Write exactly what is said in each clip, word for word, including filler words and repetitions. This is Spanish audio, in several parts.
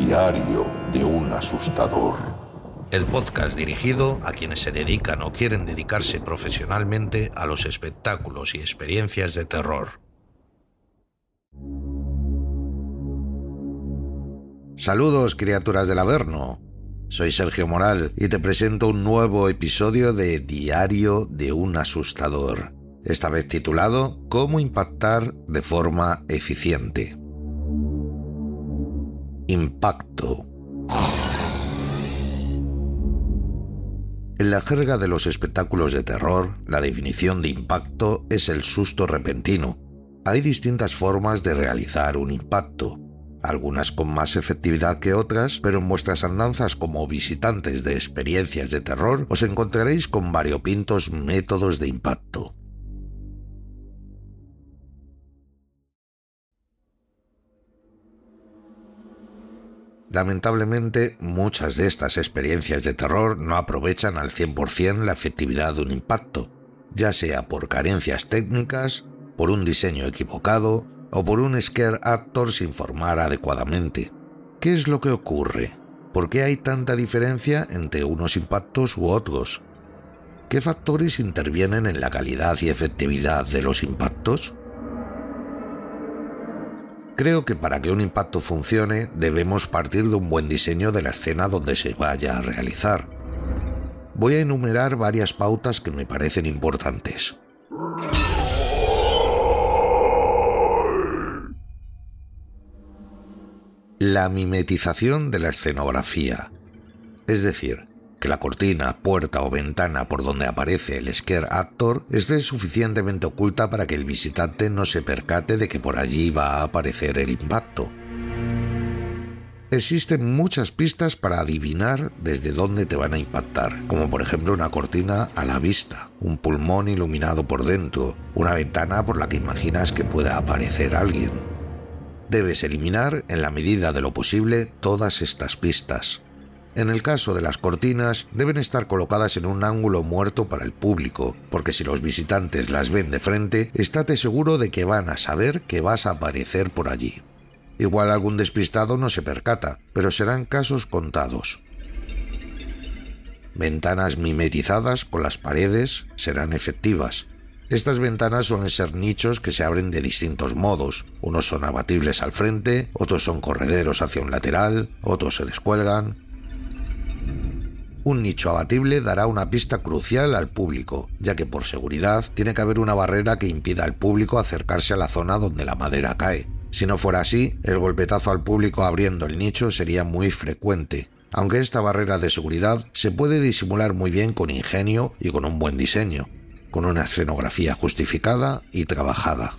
Diario de un asustador. El podcast dirigido a quienes se dedican o quieren dedicarse profesionalmente a los espectáculos y experiencias de terror. Saludos, criaturas del Averno. Soy Sergio Moral y te presento un nuevo episodio de Diario de un asustador, esta vez titulado ¿Cómo impactar de forma eficiente? Impacto. En la jerga de los espectáculos de terror, la definición de impacto es el susto repentino. Hay distintas formas de realizar un impacto, algunas con más efectividad que otras, pero en vuestras andanzas como visitantes de experiencias de terror os encontraréis con variopintos métodos de impacto. Lamentablemente, muchas de estas experiencias de terror no aprovechan al cien por ciento la efectividad de un impacto, ya sea por carencias técnicas, por un diseño equivocado o por un scare actor sin formar adecuadamente. ¿Qué es lo que ocurre? ¿Por qué hay tanta diferencia entre unos impactos u otros? ¿Qué factores intervienen en la calidad y efectividad de los impactos? Creo que para que un impacto funcione debemos partir de un buen diseño de la escena donde se vaya a realizar. Voy a enumerar varias pautas que me parecen importantes. La mimetización de la escenografía, es decir, que la cortina, puerta o ventana por donde aparece el scare actor esté suficientemente oculta para que el visitante no se percate de que por allí va a aparecer el impacto. Existen muchas pistas para adivinar desde dónde te van a impactar, como por ejemplo una cortina a la vista, un pulmón iluminado por dentro, una ventana por la que imaginas que pueda aparecer alguien. Debes eliminar, en la medida de lo posible, todas estas pistas. En el caso de las cortinas, deben estar colocadas en un ángulo muerto para el público, porque si los visitantes las ven de frente, estate seguro de que van a saber que vas a aparecer por allí. Igual algún despistado no se percata, pero serán casos contados. Ventanas mimetizadas con las paredes serán efectivas. Estas ventanas suelen ser nichos que se abren de distintos modos. Unos son abatibles al frente, otros son correderos hacia un lateral, otros se descuelgan. Un nicho abatible dará una pista crucial al público, ya que por seguridad tiene que haber una barrera que impida al público acercarse a la zona donde la madera cae. Si no fuera así, el golpetazo al público abriendo el nicho sería muy frecuente, aunque esta barrera de seguridad se puede disimular muy bien con ingenio y con un buen diseño, con una escenografía justificada y trabajada.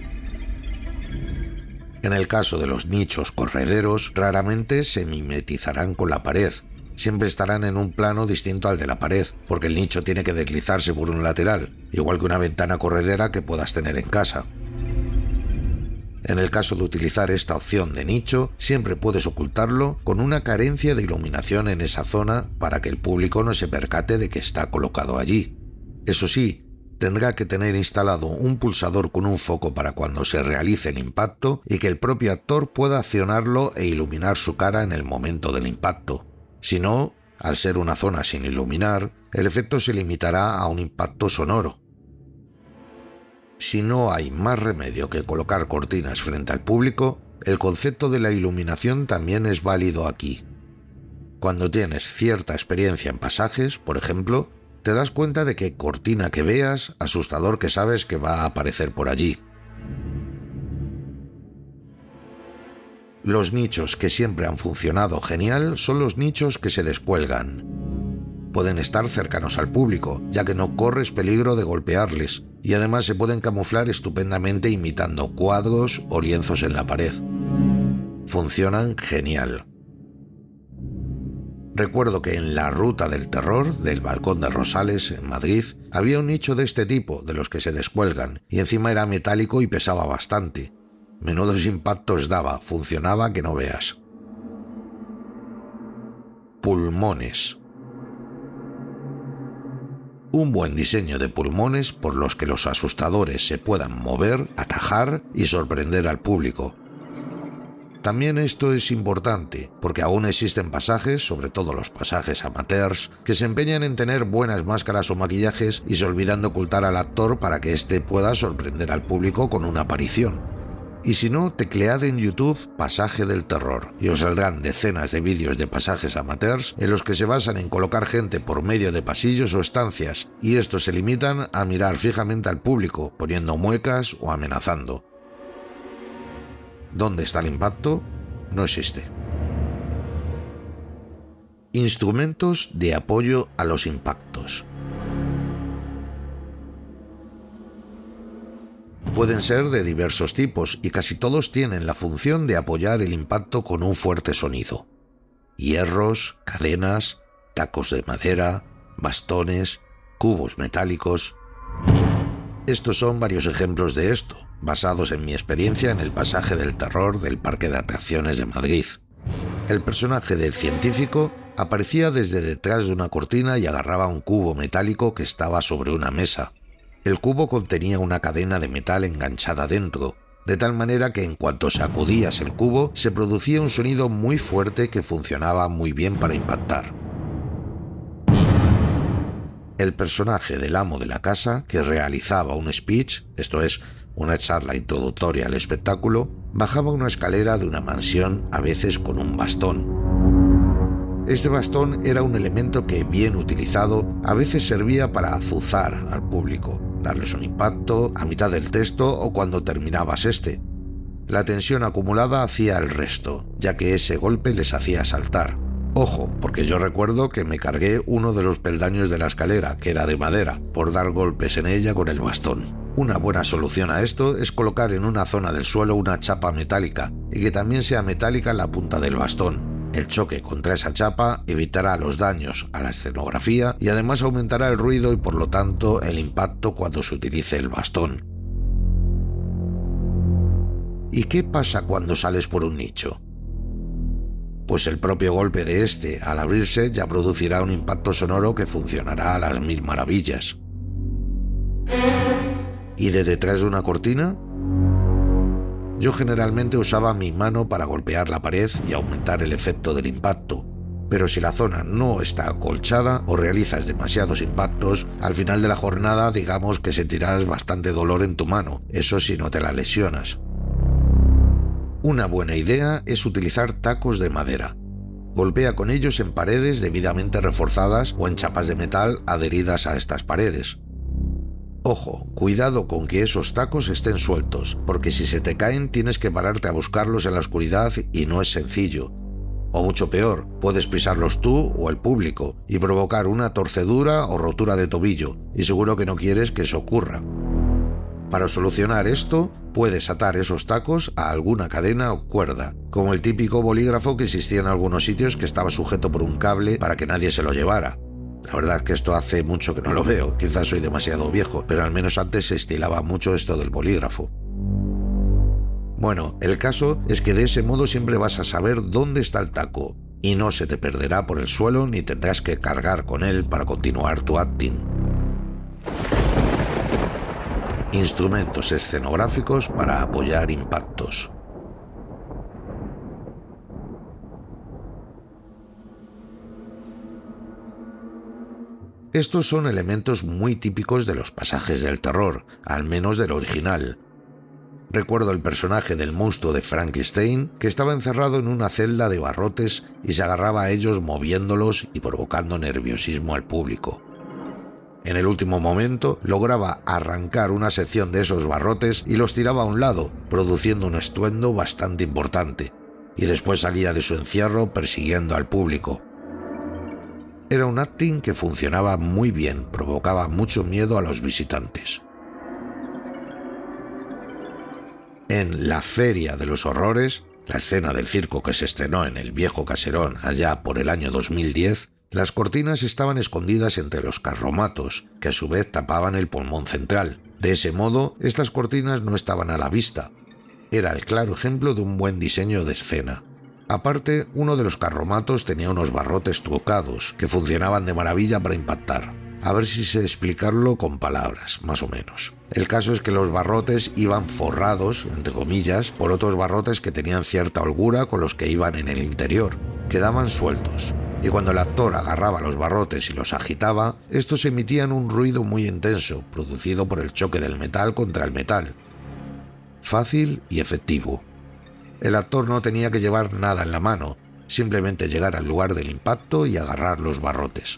En el caso de los nichos correderos, raramente se mimetizarán con la pared. Siempre estarán en un plano distinto al de la pared, porque el nicho tiene que deslizarse por un lateral, igual que una ventana corredera que puedas tener en casa. En el caso de utilizar esta opción de nicho, siempre puedes ocultarlo con una carencia de iluminación en esa zona para que el público no se percate de que está colocado allí. Eso sí, tendrá que tener instalado un pulsador con un foco para cuando se realice el impacto y que el propio actor pueda accionarlo e iluminar su cara en el momento del impacto. Si no, al ser una zona sin iluminar, el efecto se limitará a un impacto sonoro. Si no hay más remedio que colocar cortinas frente al público, el concepto de la iluminación también es válido aquí. Cuando tienes cierta experiencia en pasajes, por ejemplo, te das cuenta de que cortina que veas, asustador que sabes que va a aparecer por allí. Los nichos que siempre han funcionado genial son los nichos que se descuelgan. Pueden estar cercanos al público, ya que no corres peligro de golpearles, y además se pueden camuflar estupendamente imitando cuadros o lienzos en la pared. Funcionan genial. Recuerdo que en La Ruta del Terror, del Balcón de Rosales, en Madrid, había un nicho de este tipo, de los que se descuelgan, y encima era metálico y pesaba bastante. Menudos impactos daba, funcionaba que no veas. Pulmones. Un buen diseño de pulmones por los que los asustadores se puedan mover, atajar y sorprender al público. También esto es importante, porque aún existen pasajes, sobre todo los pasajes amateurs, que se empeñan en tener buenas máscaras o maquillajes y se olvidan de ocultar al actor para que éste pueda sorprender al público con una aparición. Y si no, teclead en YouTube pasaje del terror y os saldrán decenas de vídeos de pasajes amateurs en los que se basan en colocar gente por medio de pasillos o estancias, y estos se limitan a mirar fijamente al público, poniendo muecas o amenazando. ¿Dónde está el impacto? No existe. Instrumentos de apoyo a los impactos. Pueden ser de diversos tipos y casi todos tienen la función de apoyar el impacto con un fuerte sonido. Hierros, cadenas, tacos de madera, bastones, cubos metálicos. Estos son varios ejemplos de esto, basados en mi experiencia en el pasaje del terror del Parque de Atracciones de Madrid. El personaje del científico aparecía desde detrás de una cortina y agarraba un cubo metálico que estaba sobre una mesa. El cubo contenía una cadena de metal enganchada dentro, de tal manera que en cuanto sacudías el cubo se producía un sonido muy fuerte que funcionaba muy bien para impactar. El personaje del amo de la casa, que realizaba un speech, esto es, una charla introductoria al espectáculo, bajaba una escalera de una mansión, a veces con un bastón. Este bastón era un elemento que, bien utilizado, a veces servía para azuzar al público, darles un impacto a mitad del texto o cuando terminabas este. La tensión acumulada hacía el resto, ya que ese golpe les hacía saltar. Ojo, porque yo recuerdo que me cargué uno de los peldaños de la escalera, que era de madera, por dar golpes en ella con el bastón. Una buena solución a esto es colocar en una zona del suelo una chapa metálica, y que también sea metálica en la punta del bastón. El choque contra esa chapa evitará los daños a la escenografía y además aumentará el ruido y por lo tanto el impacto cuando se utilice el bastón. ¿Y qué pasa cuando sales por un nicho? Pues el propio golpe de este, al abrirse, ya producirá un impacto sonoro que funcionará a las mil maravillas. ¿Y de detrás de una cortina? Yo generalmente usaba mi mano para golpear la pared y aumentar el efecto del impacto, pero si la zona no está acolchada o realizas demasiados impactos, al final de la jornada digamos que sentirás bastante dolor en tu mano, eso si no te la lesionas. Una buena idea es utilizar tacos de madera. Golpea con ellos en paredes debidamente reforzadas o en chapas de metal adheridas a estas paredes. Ojo, cuidado con que esos tacos estén sueltos, porque si se te caen tienes que pararte a buscarlos en la oscuridad y no es sencillo. O mucho peor, puedes pisarlos tú o el público y provocar una torcedura o rotura de tobillo, y seguro que no quieres que eso ocurra. Para solucionar esto, puedes atar esos tacos a alguna cadena o cuerda, como el típico bolígrafo que existía en algunos sitios que estaba sujeto por un cable para que nadie se lo llevara. La verdad es que esto hace mucho que no lo veo, quizás soy demasiado viejo, pero al menos antes se estilaba mucho esto del bolígrafo. Bueno, el caso es que de ese modo siempre vas a saber dónde está el taco, y no se te perderá por el suelo ni tendrás que cargar con él para continuar tu acting. Instrumentos escenográficos para apoyar impactos. Estos son elementos muy típicos de los pasajes del terror, al menos del original. Recuerdo el personaje del monstruo de Frankenstein, que estaba encerrado en una celda de barrotes y se agarraba a ellos moviéndolos y provocando nerviosismo al público. En el último momento lograba arrancar una sección de esos barrotes y los tiraba a un lado, produciendo un estruendo bastante importante, y después salía de su encierro persiguiendo al público. Era un acting que funcionaba muy bien, provocaba mucho miedo a los visitantes. En La Feria de los Horrores, la escena del circo que se estrenó en el Viejo Caserón allá por el año dos mil diez, las cortinas estaban escondidas entre los carromatos, que a su vez tapaban el pulmón central. De ese modo, estas cortinas no estaban a la vista. Era el claro ejemplo de un buen diseño de escena. Aparte, uno de los carromatos tenía unos barrotes trucados, que funcionaban de maravilla para impactar. A ver si sé explicarlo con palabras, más o menos. El caso es que los barrotes iban forrados, entre comillas, por otros barrotes que tenían cierta holgura con los que iban en el interior. Quedaban sueltos, y cuando el actor agarraba los barrotes y los agitaba, estos emitían un ruido muy intenso, producido por el choque del metal contra el metal. Fácil y efectivo. El actor no tenía que llevar nada en la mano, simplemente llegar al lugar del impacto y agarrar los barrotes.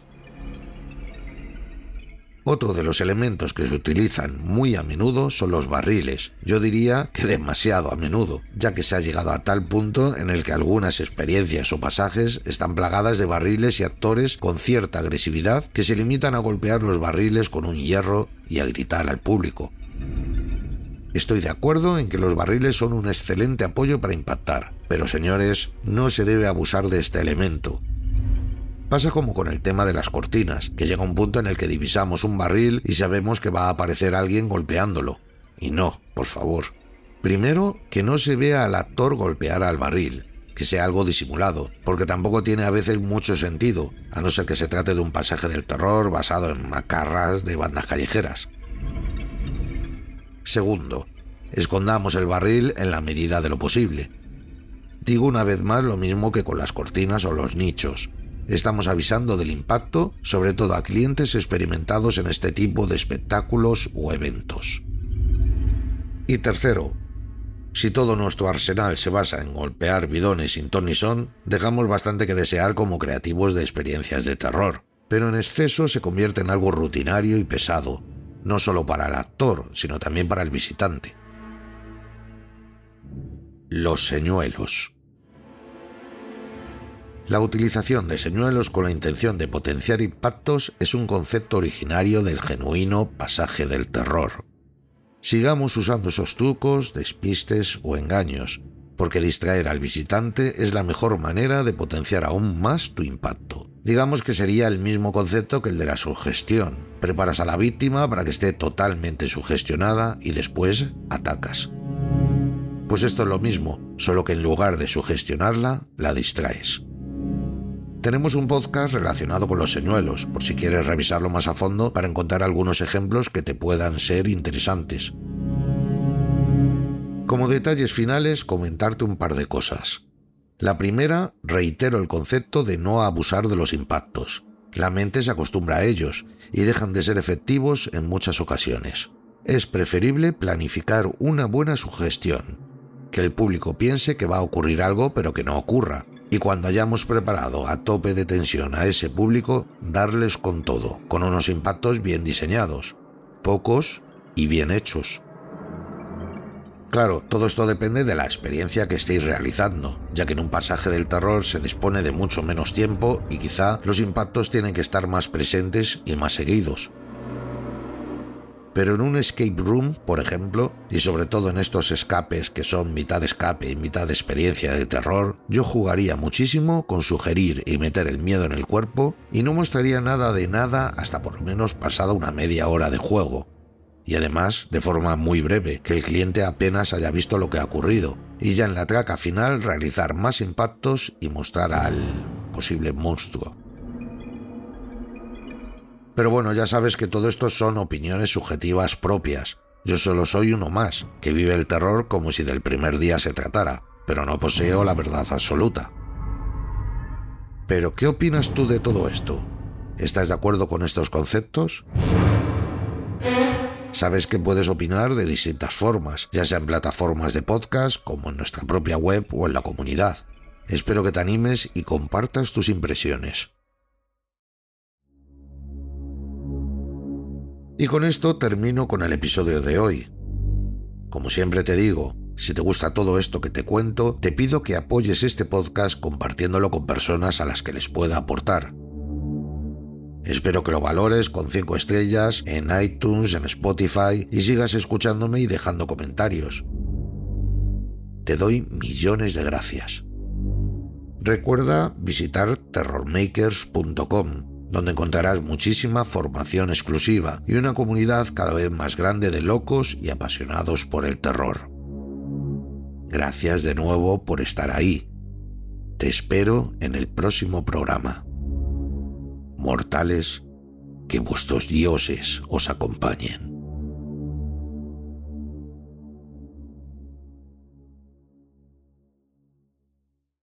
Otro de los elementos que se utilizan muy a menudo son los barriles. Yo diría que demasiado a menudo, ya que se ha llegado a tal punto en el que algunas experiencias o pasajes están plagadas de barriles y actores con cierta agresividad que se limitan a golpear los barriles con un hierro y a gritar al público. Estoy de acuerdo en que los barriles son un excelente apoyo para impactar, pero señores, no se debe abusar de este elemento. Pasa como con el tema de las cortinas, que llega un punto en el que divisamos un barril y sabemos que va a aparecer alguien golpeándolo. Y no, por favor. Primero, que no se vea al actor golpear al barril, que sea algo disimulado, porque tampoco tiene a veces mucho sentido, a no ser que se trate de un pasaje del terror basado en macarras de bandas callejeras. Segundo, escondamos el barril en la medida de lo posible. Digo una vez más lo mismo que con las cortinas o los nichos. Estamos avisando del impacto, sobre todo a clientes experimentados en este tipo de espectáculos o eventos. Y tercero, si todo nuestro arsenal se basa en golpear bidones sin ton ni son, dejamos bastante que desear como creativos de experiencias de terror, pero en exceso se convierte en algo rutinario y pesado, no solo para el actor, sino también para el visitante. Los señuelos. La utilización de señuelos con la intención de potenciar impactos es un concepto originario del genuino pasaje del terror. Sigamos usando esos trucos, despistes o engaños, porque distraer al visitante es la mejor manera de potenciar aún más tu impacto. Digamos que sería el mismo concepto que el de la sugestión. Preparas a la víctima para que esté totalmente sugestionada y después atacas. Pues esto es lo mismo, solo que en lugar de sugestionarla, la distraes. Tenemos un podcast relacionado con los señuelos, por si quieres revisarlo más a fondo para encontrar algunos ejemplos que te puedan ser interesantes. Como detalles finales, comentarte un par de cosas. La primera, reitero el concepto de no abusar de los impactos. La mente se acostumbra a ellos y dejan de ser efectivos en muchas ocasiones. Es preferible planificar una buena sugestión, que el público piense que va a ocurrir algo pero que no ocurra. Y cuando hayamos preparado a tope de tensión a ese público, darles con todo, con unos impactos bien diseñados, pocos y bien hechos. Claro, todo esto depende de la experiencia que estéis realizando, ya que en un pasaje del terror se dispone de mucho menos tiempo y quizá los impactos tienen que estar más presentes y más seguidos. Pero en un escape room, por ejemplo, y sobre todo en estos escapes que son mitad escape y mitad experiencia de terror, yo jugaría muchísimo con sugerir y meter el miedo en el cuerpo y no mostraría nada de nada hasta por lo menos pasada una media hora de juego. Y además, de forma muy breve, que el cliente apenas haya visto lo que ha ocurrido, y ya en la traca final realizar más impactos y mostrar al posible monstruo. Pero bueno, ya sabes que todo esto son opiniones subjetivas propias. Yo solo soy uno más, que vive el terror como si del primer día se tratara, pero no poseo la verdad absoluta. ¿Pero qué opinas tú de todo esto? ¿Estás de acuerdo con estos conceptos? Sabes que puedes opinar de distintas formas, ya sea en plataformas de podcast, como en nuestra propia web o en la comunidad. Espero que te animes y compartas tus impresiones. Y con esto termino con el episodio de hoy. Como siempre te digo, si te gusta todo esto que te cuento, te pido que apoyes este podcast compartiéndolo con personas a las que les pueda aportar. Espero que lo valores con cinco estrellas en iTunes, en Spotify y sigas escuchándome y dejando comentarios. Te doy millones de gracias. Recuerda visitar terror makers punto com, donde encontrarás muchísima formación exclusiva y una comunidad cada vez más grande de locos y apasionados por el terror. Gracias de nuevo por estar ahí. Te espero en el próximo programa. Mortales, que vuestros dioses os acompañen.